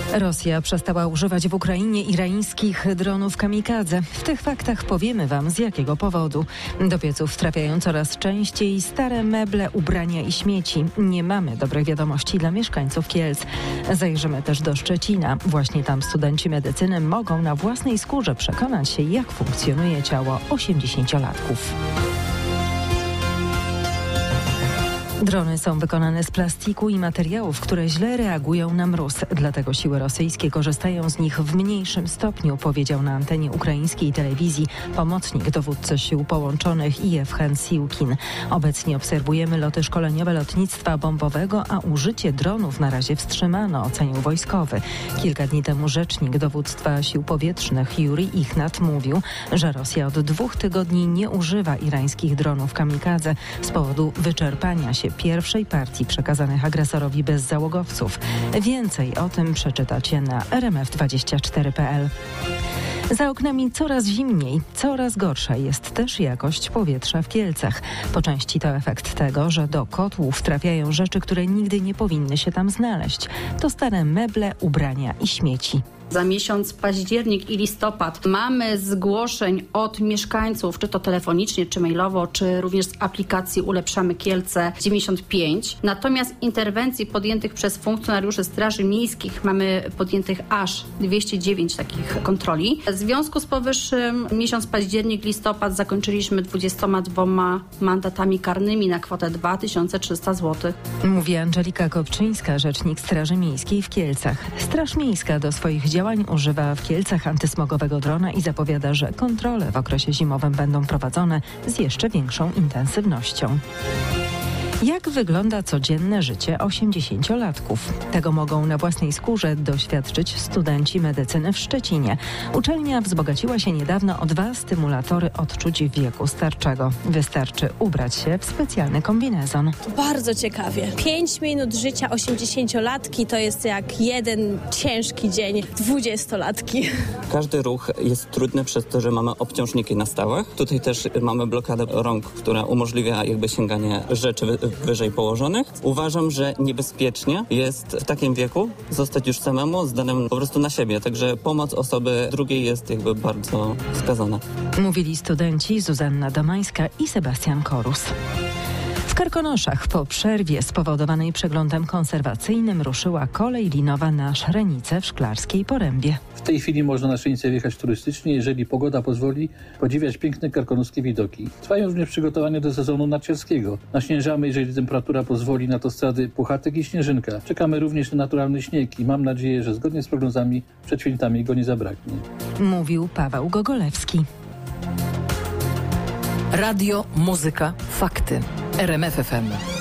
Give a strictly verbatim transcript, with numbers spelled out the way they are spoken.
Rosja przestała używać w Ukrainie irańskich dronów kamikadze. W tych faktach powiemy Wam, z jakiego powodu. Do pieców trafiają coraz częściej stare meble, ubrania i śmieci. Nie mamy dobrych wiadomości dla mieszkańców Kielc. Zajrzymy też do Szczecina. Właśnie tam studenci medycyny mogą na własnej skórze przekonać się, jak funkcjonuje ciało osiemdziesięciolatków. Drony są wykonane z plastiku i materiałów, które źle reagują na mróz. Dlatego siły rosyjskie korzystają z nich w mniejszym stopniu, powiedział na antenie ukraińskiej telewizji pomocnik dowódcy sił połączonych Jewchen Siłkin. Obecnie obserwujemy loty szkoleniowe lotnictwa bombowego, a użycie dronów na razie wstrzymano, ocenił wojskowy. Kilka dni temu rzecznik dowództwa sił powietrznych Jurij Ichnat mówił, że Rosja od dwóch tygodni nie używa irańskich dronów kamikadze z powodu wyczerpania się pierwszej partii przekazanych agresorowi bez załogowców. Więcej o tym przeczytacie na er em ef dwadzieścia cztery kropka pe el. Za oknami coraz zimniej, coraz gorsza jest też jakość powietrza w Kielcach. Po części to efekt tego, że do kotłów trafiają rzeczy, które nigdy nie powinny się tam znaleźć. To stare meble, ubrania i śmieci. Za miesiąc październik i listopad mamy zgłoszeń od mieszkańców, czy to telefonicznie, czy mailowo, czy również z aplikacji Ulepszamy Kielce dziewięćdziesiąt pięć. Natomiast interwencji podjętych przez funkcjonariuszy Straży Miejskich mamy podjętych aż dwieście dziewięć takich kontroli. W związku z powyższym miesiąc październik, listopad zakończyliśmy dwudziestoma dwoma mandatami karnymi na kwotę dwa tysiące trzysta złotych. Mówi Angelika Kopczyńska, rzecznik Straży Miejskiej w Kielcach. Straż Miejska do swoich działań używa w Kielcach antysmogowego drona i zapowiada, że kontrole w okresie zimowym będą prowadzone z jeszcze większą intensywnością. Jak wygląda codzienne życie osiemdziesięciolatków? Tego mogą na własnej skórze doświadczyć studenci medycyny w Szczecinie. Uczelnia wzbogaciła się niedawno o dwa stymulatory odczuć wieku starczego. Wystarczy ubrać się w specjalny kombinezon. Bardzo ciekawie. Pięć minut życia osiemdziesięciolatki to jest jak jeden ciężki dzień dwudziestolatki. Każdy ruch jest trudny przez to, że mamy obciążniki na stałach. Tutaj też mamy blokadę rąk, która umożliwia jakby sięganie rzeczy wyżej położonych. Uważam, że niebezpiecznie jest w takim wieku zostać już samemu zdanym po prostu na siebie, także pomoc osoby drugiej jest jakby bardzo wskazana. Mówili studenci Zuzanna Domańska i Sebastian Korus. W Karkonoszach po przerwie spowodowanej przeglądem konserwacyjnym ruszyła kolej linowa na Szrenicę w Szklarskiej Porębie. W tej chwili można na Szrenicę wjechać turystycznie, jeżeli pogoda pozwoli, podziwiać piękne karkonoskie widoki. Trwają również przygotowania do sezonu narciarskiego. Naśnieżamy, jeżeli temperatura pozwoli, na autostrady Puchatek i Śnieżynka. Czekamy również na naturalny śnieg i mam nadzieję, że zgodnie z prognozami przed świętami go nie zabraknie. Mówił Paweł Gogolewski. Radio, muzyka, fakty. er em ef ef em.